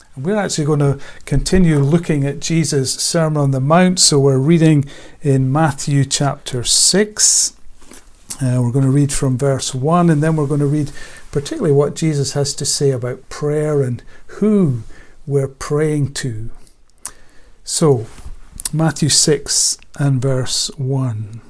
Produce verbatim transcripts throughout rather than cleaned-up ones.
We're actually going to continue looking at Jesus' Sermon on the Mount. So we're reading in Matthew chapter six. Uh, we're going to read from verse one, and then we're going to read particularly what Jesus has to say about prayer and who we're praying to. So, Matthew six and verse one.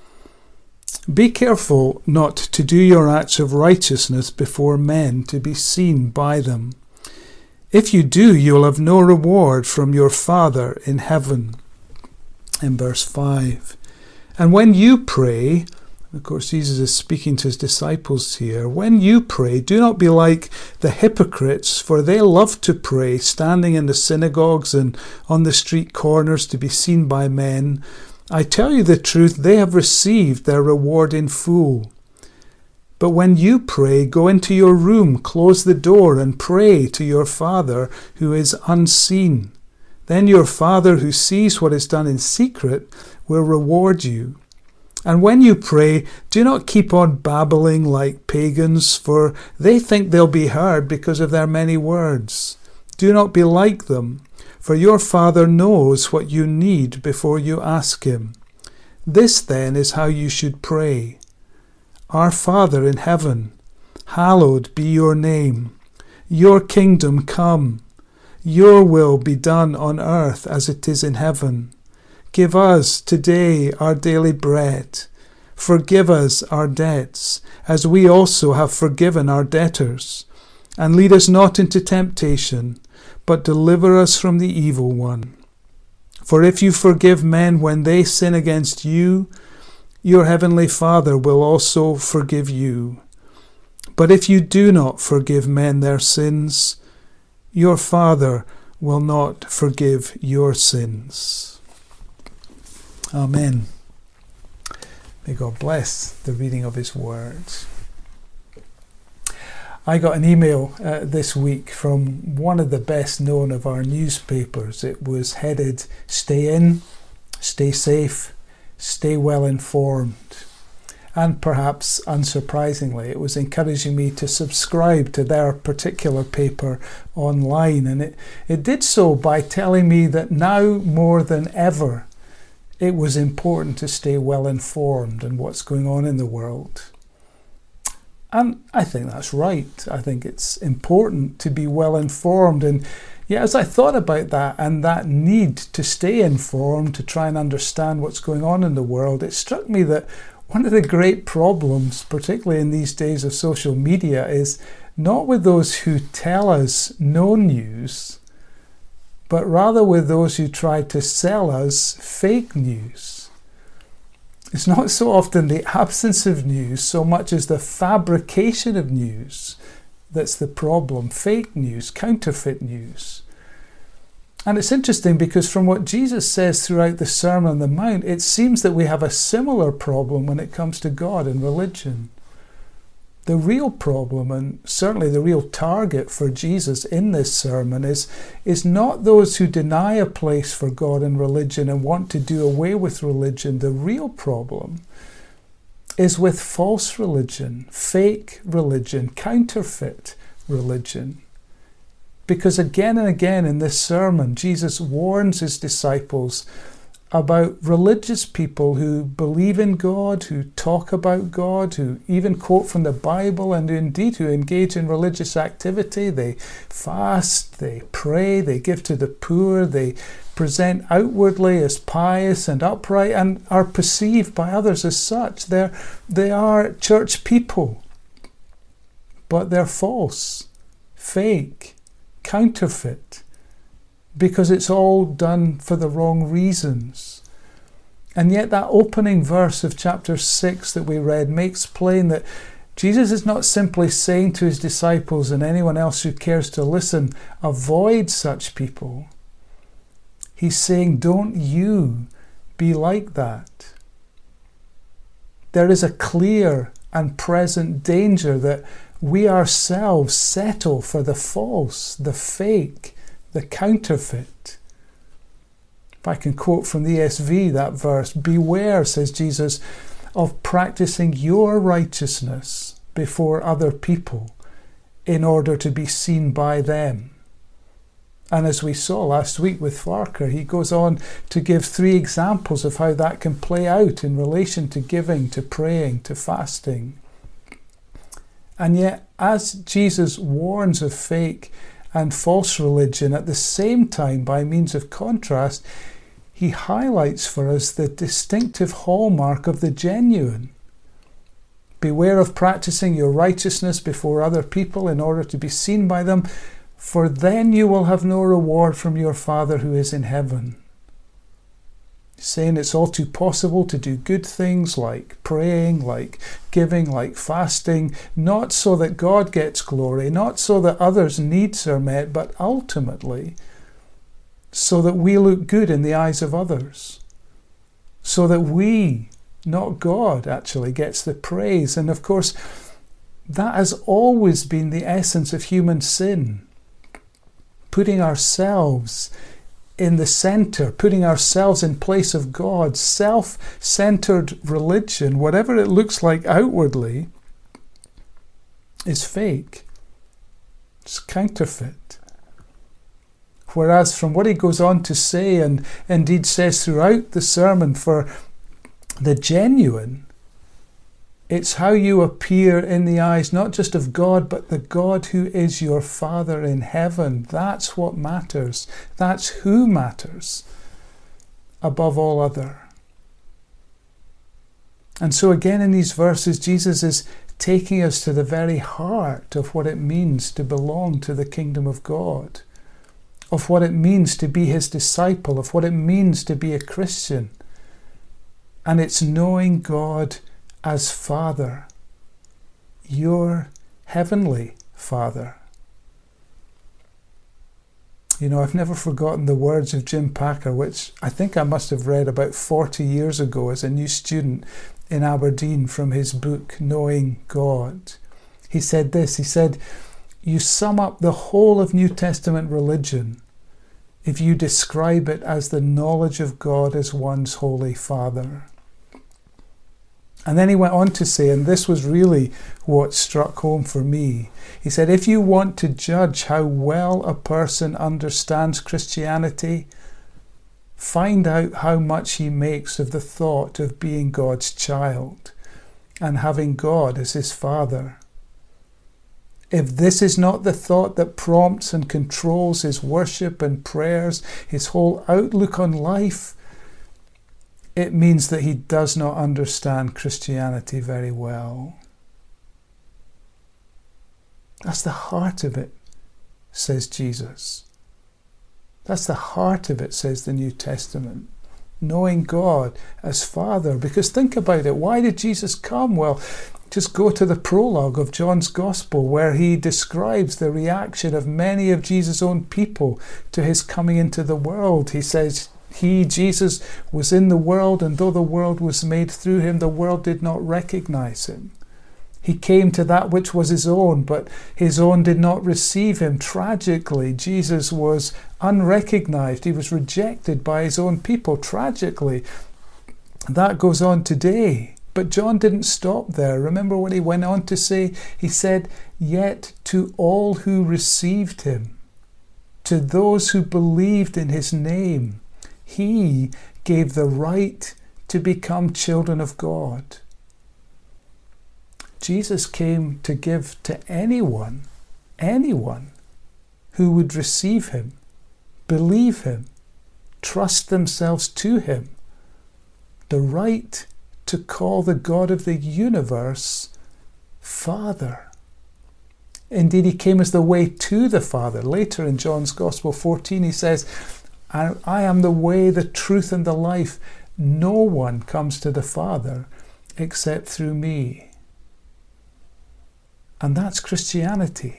Be careful not to do your acts of righteousness before men to be seen by them. If you do, you will have no reward from your Father in heaven. In verse five. And when you pray, of course Jesus is speaking to his disciples here, when you pray, do not be like the hypocrites, for they love to pray, standing in the synagogues and on the street corners to be seen by men. I tell you the truth, they have received their reward in full. But when you pray, go into your room, close the door, and pray to your Father who is unseen. Then your Father who sees what is done in secret will reward you. And when you pray, do not keep on babbling like pagans, for they think they'll be heard because of their many words. Do not be like them, for your Father knows what you need before you ask him. This then is how you should pray. Our Father in heaven, hallowed be your name. Your kingdom come. Your will be done on earth as it is in heaven. Give us today our daily bread. Forgive us our debts, as we also have forgiven our debtors. And lead us not into temptation, but deliver us from the evil one. For if you forgive men when they sin against you, your heavenly Father will also forgive you. But if you do not forgive men their sins, your Father will not forgive your sins. Amen. May God bless the reading of his words. I got an email uh, this week from one of the best known of our newspapers. It was headed, "Stay in, stay safe, stay well informed." And perhaps unsurprisingly, it was encouraging me to subscribe to their particular paper online. And it, it did so by telling me that now more than ever, it was important to stay well informed in what's going on in the world. And I think that's right. I think it's important to be well informed. And yeah, as I thought about that and that need to stay informed, to try and understand what's going on in the world, it struck me that one of the great problems, particularly in these days of social media, is not with those who tell us no news, but rather with those who try to sell us fake news. It's not so often the absence of news so much as the fabrication of news that's the problem. Fake news, counterfeit news. And it's interesting because from what Jesus says throughout the Sermon on the Mount, it seems that we have a similar problem when it comes to God and religion. The real problem, and certainly the real target for Jesus in this sermon, is, is not those who deny a place for God and religion and want to do away with religion. The real problem is with false religion, fake religion, counterfeit religion. Because again and again in this sermon, Jesus warns his disciples about religious people who believe in God, who talk about God, who even quote from the Bible, and indeed who engage in religious activity. They fast, they pray, they give to the poor, they present outwardly as pious and upright and are perceived by others as such. They're, they are church people, but they're false, fake, counterfeit, because it's all done for the wrong reasons. And yet that opening verse of chapter six that we read makes plain that Jesus is not simply saying to his disciples and anyone else who cares to listen, avoid such people. He's saying, don't you be like that. There is a clear and present danger that we ourselves settle for the false, the fake, the counterfeit. If I can quote from the E S V that verse, beware, says Jesus, of practicing your righteousness before other people in order to be seen by them. And as we saw last week with Farquhar, he goes on to give three examples of how that can play out in relation to giving, to praying, to fasting. And yet, as Jesus warns of fake and false religion, at the same time, by means of contrast, he highlights for us the distinctive hallmark of the genuine. Beware of practicing your righteousness before other people in order to be seen by them, for then you will have no reward from your Father who is in heaven. Saying it's all too possible to do good things like praying, like giving, like fasting, not so that God gets glory, not so that others' needs are met, but ultimately so that we look good in the eyes of others, so that we, not God, actually gets the praise. And of course, that has always been the essence of human sin. Putting ourselves in the center, putting ourselves in place of God, self-centered religion, whatever it looks like outwardly, is fake. It's counterfeit. Whereas from what he goes on to say, and indeed says throughout the sermon, for the genuine, it's how you appear in the eyes not just of God, but the God who is your Father in heaven. That's what matters. That's who matters above all other. And so again in these verses, Jesus is taking us to the very heart of what it means to belong to the kingdom of God, of what it means to be his disciple, of what it means to be a Christian. And it's knowing God as Father, your heavenly Father. You know, I've never forgotten the words of Jim Packer, which I think I must have read about forty years ago as a new student in Aberdeen, from his book, Knowing God. He said this, he said, "You sum up the whole of New Testament religion if you describe it as the knowledge of God as one's Holy Father." And then he went on to say, and this was really what struck home for me, he said, if you want to judge how well a person understands Christianity, find out how much he makes of the thought of being God's child and having God as his Father. If this is not the thought that prompts and controls his worship and prayers, his whole outlook on life, it means that he does not understand Christianity very well. That's the heart of it, says Jesus. That's the heart of it, says the New Testament. Knowing God as Father. Because think about it, why did Jesus come? Well, just go to the prologue of John's Gospel, where he describes the reaction of many of Jesus' own people to his coming into the world. He says, He, Jesus, was in the world, and though the world was made through him, the world did not recognize him. He came to that which was his own, but his own did not receive him. Tragically, Jesus was unrecognized. He was rejected by his own people. Tragically, that goes on today. But John didn't stop there. Remember what he went on to say? He said, "Yet to all who received him, to those who believed in his name, he gave the right to become children of God." Jesus came to give to anyone, anyone who would receive him, believe him, trust themselves to him, the right to call the God of the universe Father. Indeed, he came as the way to the Father. Later in John's Gospel fourteen, he says, "I am the way, the truth, and the life. No one comes to the Father except through me." And that's Christianity.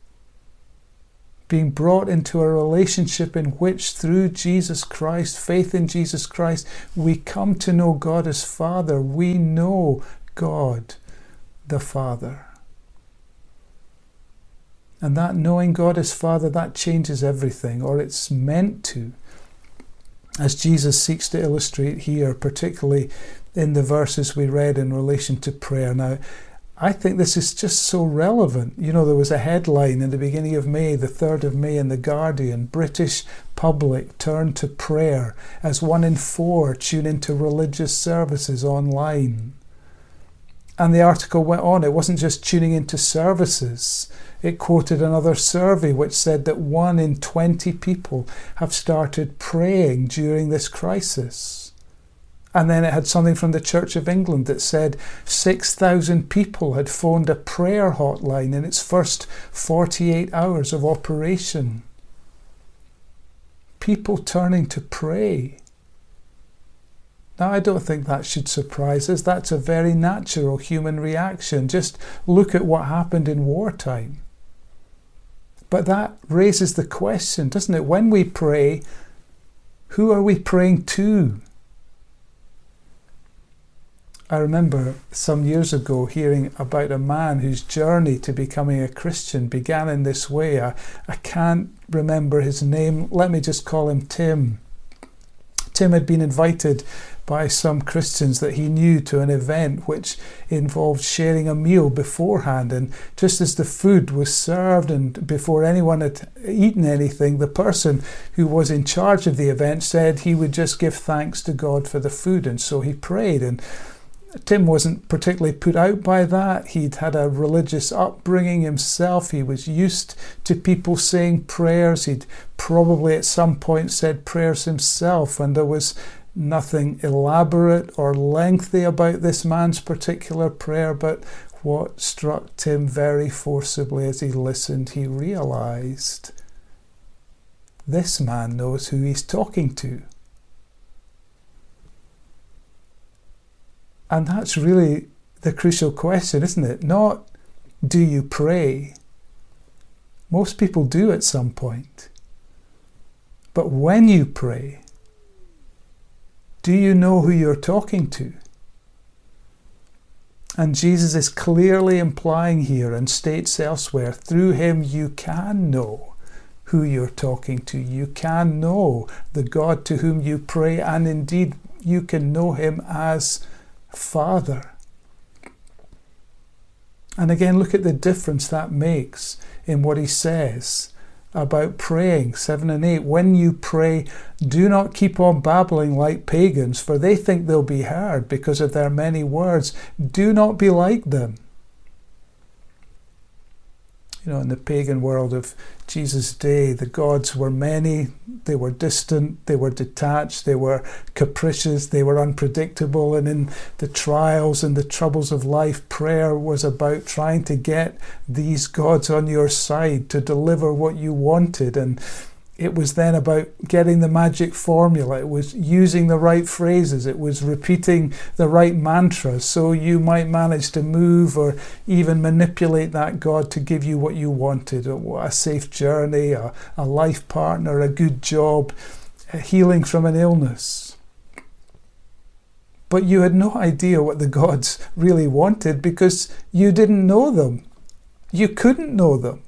Being brought into a relationship in which, through Jesus Christ, faith in Jesus Christ, we come to know God as Father. We know God the Father. And that knowing God as Father, that changes everything, or it's meant to, as Jesus seeks to illustrate here, particularly in the verses we read in relation to prayer. Now, I think this is just so relevant. You know, there was a headline in the beginning of May, the third of May in The Guardian, British public turn to prayer as one in four tune into religious services online. And the article went on. It wasn't just tuning into services. It quoted another survey which said that one in twenty people have started praying during this crisis. And then it had something from the Church of England that said six thousand people had phoned a prayer hotline in its first forty-eight hours of operation. People turning to pray. Now, I don't think that should surprise us. That's a very natural human reaction. Just look at what happened in wartime. But that raises the question, doesn't it? When we pray, who are we praying to? I remember some years ago hearing about a man whose journey to becoming a Christian began in this way. I, I can't remember his name. Let me just call him Tim. Tim had been invited by some Christians that he knew to an event which involved sharing a meal beforehand, and just as the food was served and before anyone had eaten anything, the person who was in charge of the event said he would just give thanks to God for the food, and so he prayed. And Tim wasn't particularly put out by that. He'd had a religious upbringing himself. He was used to people saying prayers. He'd probably at some point said prayers himself, and there was nothing elaborate or lengthy about this man's particular prayer. But what struck Tim very forcibly as he listened, he realized this man knows who he's talking to. And that's really the crucial question, isn't it? Not, do you pray? Most people do at some point. But when you pray, do you know who you're talking to? And Jesus is clearly implying here and states elsewhere, through him you can know who you're talking to. You can know the God to whom you pray, and indeed you can know him as Father. And again, look at the difference that makes in what he says about praying, seven and eight. When you pray, do not keep on babbling like pagans, for they think they'll be heard because of their many words. Do not be like them. You know, in the pagan world of Jesus' day, the gods were many, they were distant, they were detached, they were capricious, they were unpredictable, and in the trials and the troubles of life, prayer was about trying to get these gods on your side to deliver what you wanted. And it was then about getting the magic formula. It was using the right phrases. It was repeating the right mantras so you might manage to move or even manipulate that God to give you what you wanted. A safe journey, a, a life partner, a good job, a healing from an illness. But you had no idea what the gods really wanted because you didn't know them. You couldn't know them.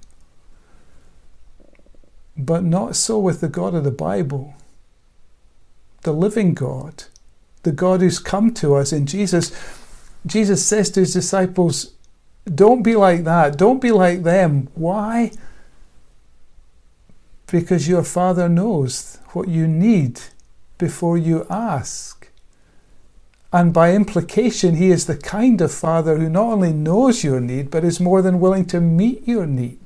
But not so with the God of the Bible, the living God, the God who's come to us in Jesus. Jesus says to his disciples, don't be like that, don't be like them. Why? Because your Father knows what you need before you ask. And by implication, he is the kind of Father who not only knows your need, but is more than willing to meet your need.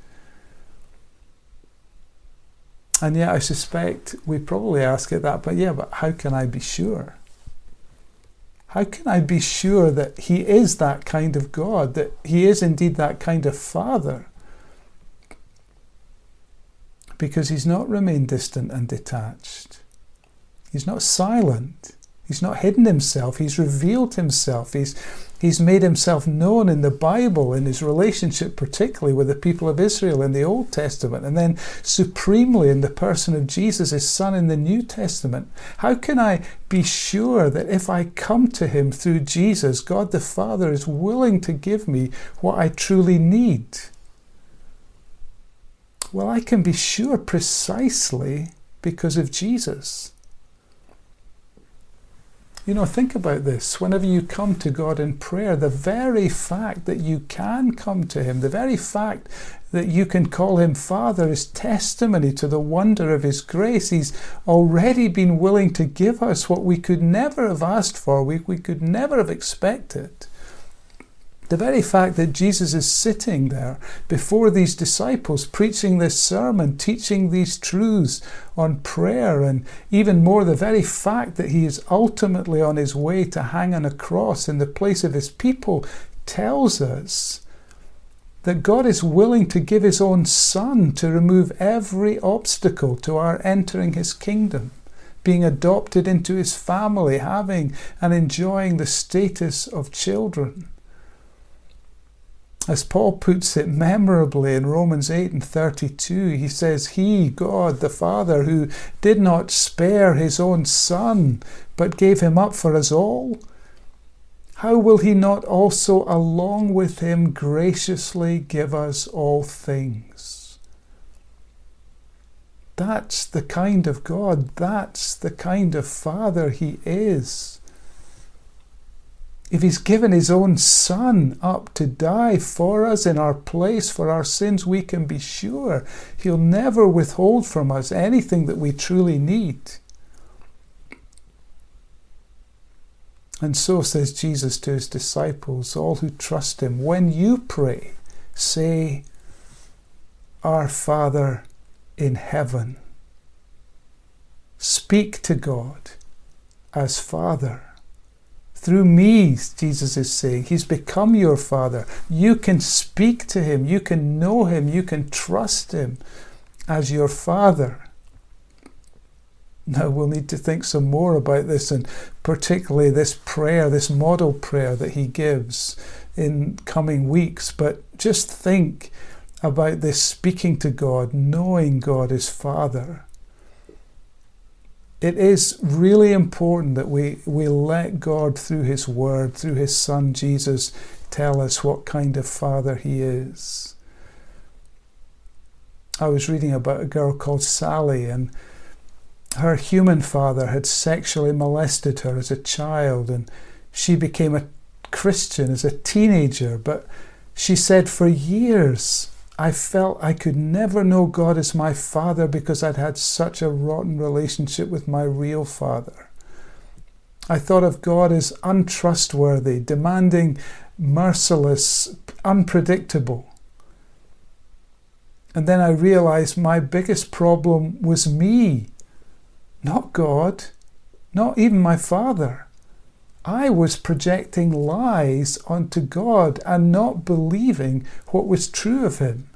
And yet I suspect we probably ask it that, but yeah, but how can I be sure? How can I be sure that he is that kind of God, that he is indeed that kind of Father? Because he's not remained distant and detached. He's not silent. He's not hidden himself. He's revealed himself. He's He's made himself known in the Bible, in his relationship particularly with the people of Israel in the Old Testament, and then supremely in the person of Jesus, his Son, in the New Testament. How can I be sure that if I come to him through Jesus, God the Father is willing to give me what I truly need? Well, I can be sure precisely because of Jesus. You know, think about this. Whenever you come to God in prayer, the very fact that you can come to him, the very fact that you can call him Father is testimony to the wonder of his grace. He's already been willing to give us what we could never have asked for, we, we could never have expected. The very fact that Jesus is sitting there before these disciples, preaching this sermon, teaching these truths on prayer, and even more, the very fact that he is ultimately on his way to hang on a cross in the place of his people, tells us that God is willing to give his own Son to remove every obstacle to our entering his kingdom, being adopted into his family, having and enjoying the status of children. As Paul puts it memorably in Romans eight and thirty-two, he says, he, God the Father, who did not spare his own Son, but gave him up for us all, how will he not also along with him graciously give us all things? That's the kind of God, that's the kind of Father he is. If he's given his own Son up to die for us in our place for our sins, we can be sure he'll never withhold from us anything that we truly need. And so says Jesus to his disciples, all who trust him, when you pray, say, Our Father in heaven. Speak to God as Father. Through me, Jesus is saying, he's become your Father. You can speak to him, you can know him, you can trust him as your Father. Now we'll need to think some more about this, and particularly this prayer, this model prayer that he gives in coming weeks. But just think about this speaking to God, knowing God is Father. It is really important that we, we let God, through his word, through his Son Jesus, tell us what kind of Father he is. I was reading about a girl called Sally, and her human father had sexually molested her as a child, and she became a Christian as a teenager. But she said, for years I felt I could never know God as my Father because I'd had such a rotten relationship with my real father. I thought of God as untrustworthy, demanding, merciless, unpredictable. And then I realized my biggest problem was me, not God, not even my father. I was projecting lies onto God and not believing what was true of him.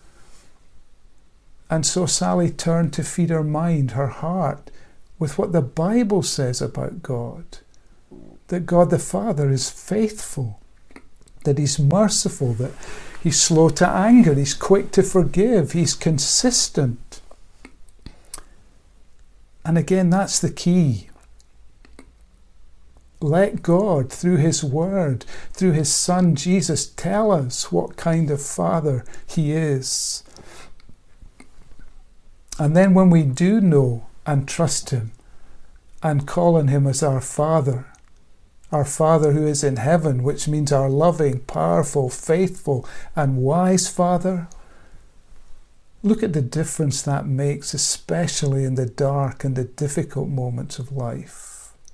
And so Sally turned to feed her mind, her heart, with what the Bible says about God. That God the Father is faithful, that he's merciful, that he's slow to anger, he's quick to forgive, he's consistent. And again, that's the key. Let God, through his word, through his Son Jesus, tell us what kind of Father he is. And then when we do know and trust him and call on him as our Father, our Father who is in heaven, which means our loving, powerful, faithful, and wise Father, look at the difference that makes, especially in the dark and the difficult moments of life.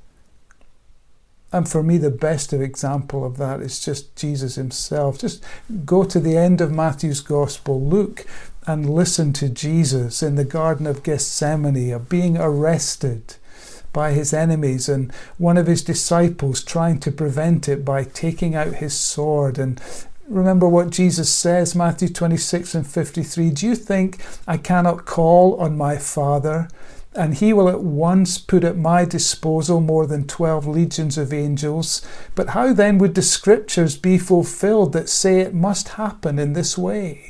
And for me, the best example of that is just Jesus himself. Just go to the end of Matthew's Gospel, look and listen to Jesus in the Garden of Gethsemane, being arrested by his enemies, and one of his disciples trying to prevent it by taking out his sword. And remember what Jesus says, Matthew twenty-six and fifty-three, do you think I cannot call on my Father, and he will at once put at my disposal more than twelve legions of angels? But how then would the scriptures be fulfilled that say it must happen in this way?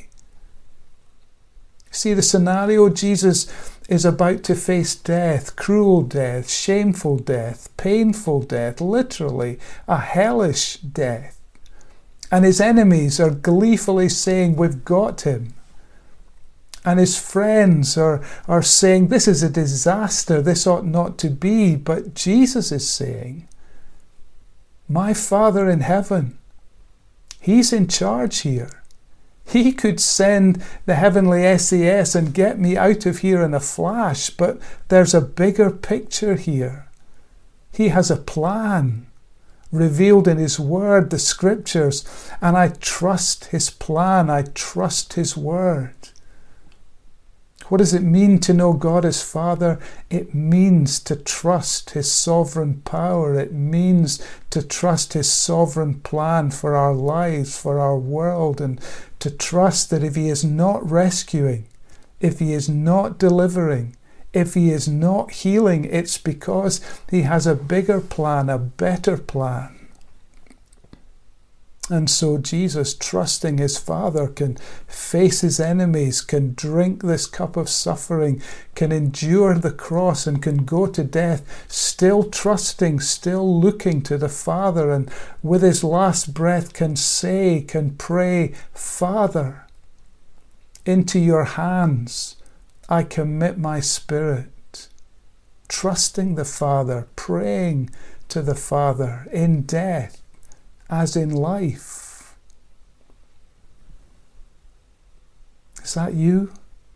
See the scenario? Jesus is about to face death, cruel death, shameful death, painful death, literally a hellish death. And his enemies are gleefully saying, we've got him. And his friends are, are saying, this is a disaster, this ought not to be. But Jesus is saying, My Father in heaven, He's in charge here. He could send the heavenly S A S and get me out of here in a flash, but there's a bigger picture here. He has a plan revealed in His Word, the Scriptures, and I trust His plan. I trust His Word. What does it mean to know God as Father? It means to trust His sovereign power. It means to trust His sovereign plan for our lives, for our world, and to trust that if He is not rescuing, if He is not delivering, if He is not healing, it's because He has a bigger plan, a better plan. And so Jesus, trusting His Father, can face His enemies, can drink this cup of suffering, can endure the cross, and can go to death, still trusting, still looking to the Father, and with His last breath can say, can pray, Father, into your hands I commit my spirit. Trusting the Father, praying to the Father in death as in life. Is that you?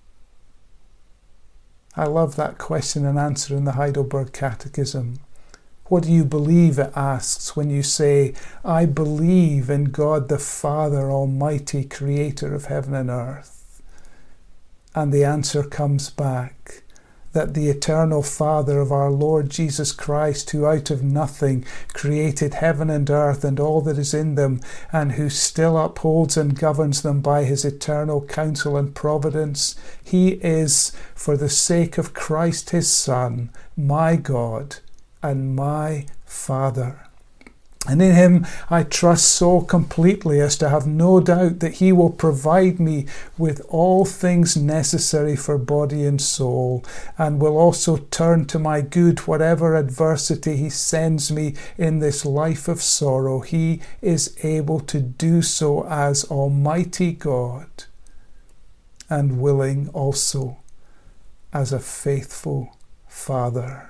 I love that question and answer in the Heidelberg Catechism. What do you believe, it asks, when you say, I believe in God the Father Almighty, creator of heaven and earth? And the answer comes back, that the eternal Father of our Lord Jesus Christ, who out of nothing created heaven and earth and all that is in them, and who still upholds and governs them by His eternal counsel and providence, He is, for the sake of Christ His Son, my God and my Father. And in Him I trust so completely as to have no doubt that He will provide me with all things necessary for body and soul, and will also turn to my good whatever adversity He sends me in this life of sorrow. He is able to do so as Almighty God, and willing also as a faithful Father.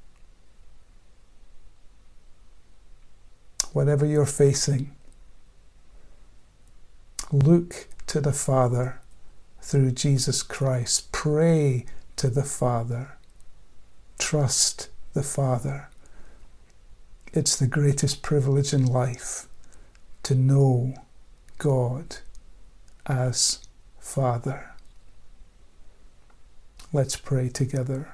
Whatever you're facing, look to the Father through Jesus Christ. Pray to the Father. Trust the Father. It's the greatest privilege in life to know God as Father. Let's pray together.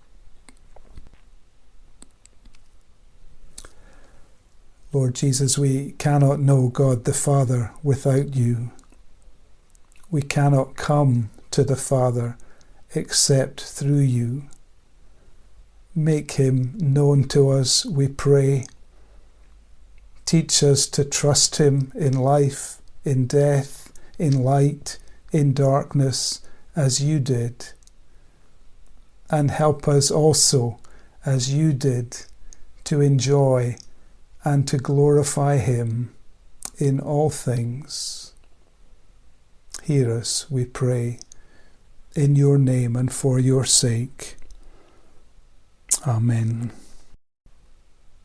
Lord Jesus, we cannot know God the Father without You. We cannot come to the Father except through You. Make Him known to us, we pray. Teach us to trust Him in life, in death, in light, in darkness, as You did. And help us also, as You did, to enjoy and to glorify Him in all things. Hear us, we pray, in Your name and for Your sake. Amen.